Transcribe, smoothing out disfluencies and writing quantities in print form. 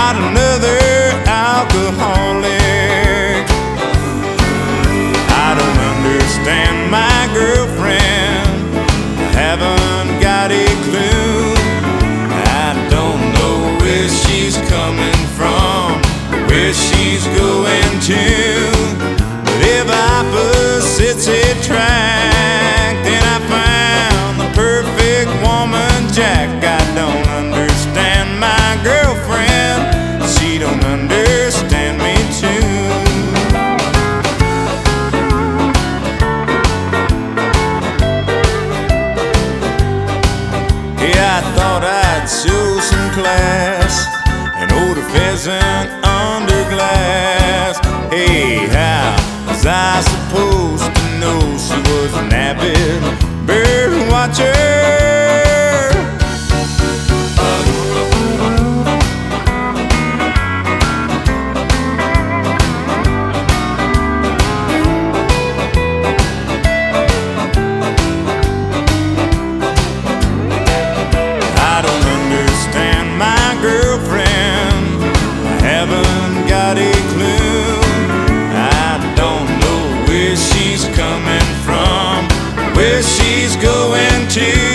not another alcoholic. I don't understand my girlfriend, I haven't got a clue. I don't know where she's coming from, where she's going to. But if opposites attract, then I found the perfect woman, Jack. I don't understand my girlfriend, she don't understand me too. Yeah, I thought I'd show some class and hold a pheasant under glass. Hey, how was I supposed to know she was an avid bird watcher? I don't understand my girlfriend, I haven't got a clue. I don't know where she's coming from, where she's going to.